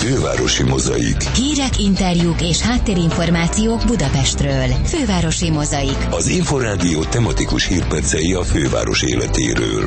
Fővárosi Mozaik. Hírek, interjúk és háttérinformációk Budapestről. Fővárosi Mozaik. Az Inforádió tematikus hírpercei a főváros életéről.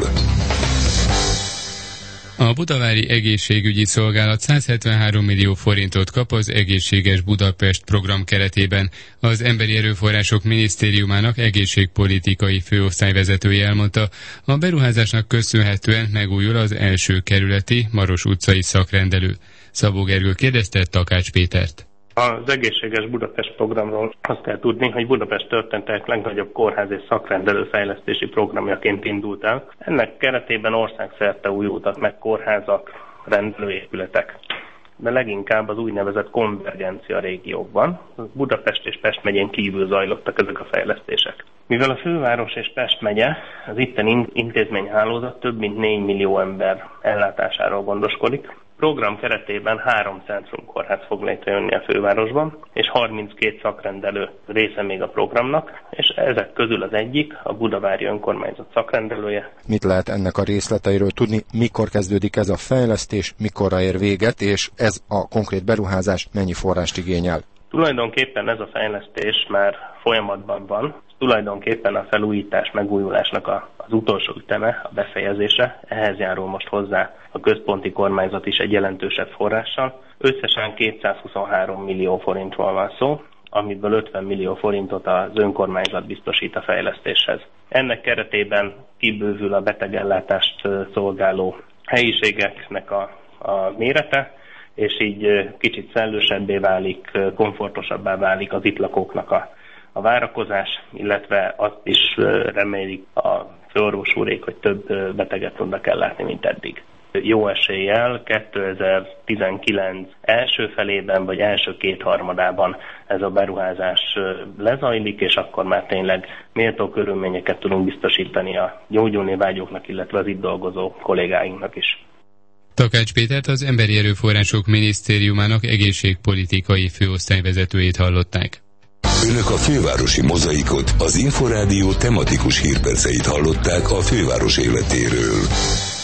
A Budavári Egészségügyi Szolgálat 173 millió forintot kap az Egészséges Budapest program keretében. Az Emberi Erőforrások Minisztériumának egészségpolitikai főosztályvezetője elmondta, a beruházásnak köszönhetően megújul az első kerületi Maros utcai szakrendelő. Szabó Gergő kérdezte Takács Pétert. Az Egészséges Budapest programról azt kell tudni, hogy Budapest történetek legnagyobb kórház és szakrendelő fejlesztési programjaként indult el. Ennek keretében országszerte újultak meg kórházak, rendelőépületek, de leginkább az úgynevezett konvergencia régiókban. Budapest és Pest megyén kívül zajlottak ezek a fejlesztések. Mivel a főváros és Pest megye, az itteni intézményhálózat több mint 4 millió ember ellátásáról gondoskodik. Program keretében 3 centrumkórház fog létrejönni a fővárosban, és 32 szakrendelő része még a programnak, és ezek közül az egyik a Budavári Önkormányzat szakrendelője. Mit lehet ennek a részleteiről tudni, mikor kezdődik ez a fejlesztés, mikorra ér véget, és ez a konkrét beruházás mennyi forrást igényel? Tulajdonképpen ez a fejlesztés már folyamatban van. Tulajdonképpen a felújítás, megújulásnak az utolsó üteme, a befejezése, ehhez járul most hozzá a központi kormányzat is egy jelentősebb forrással. Összesen 223 millió forintról van szó, amiből 50 millió forintot az önkormányzat biztosít a fejlesztéshez. Ennek keretében kibővül a betegellátást szolgáló helyiségeknek a mérete, és így kicsit szellősebbé válik, komfortosabbá válik az itt lakóknak a várakozás, illetve azt is remélik a főorvos úrék, hogy több beteget tudnak ellátni, mint eddig. Jó eséllyel 2019 első felében, vagy első kétharmadában ez a beruházás lezajlik, és akkor már tényleg méltó körülményeket tudunk biztosítani a gyógyulni vágyóknak, illetve az itt dolgozó kollégáinknak is. Takács Pétert, az Emberi Erőforrások Minisztériumának egészségpolitikai főosztályvezetőjét hallották. Önök a Fővárosi Mozaikot, az Inforádió tematikus hírperceit hallották a főváros életéről.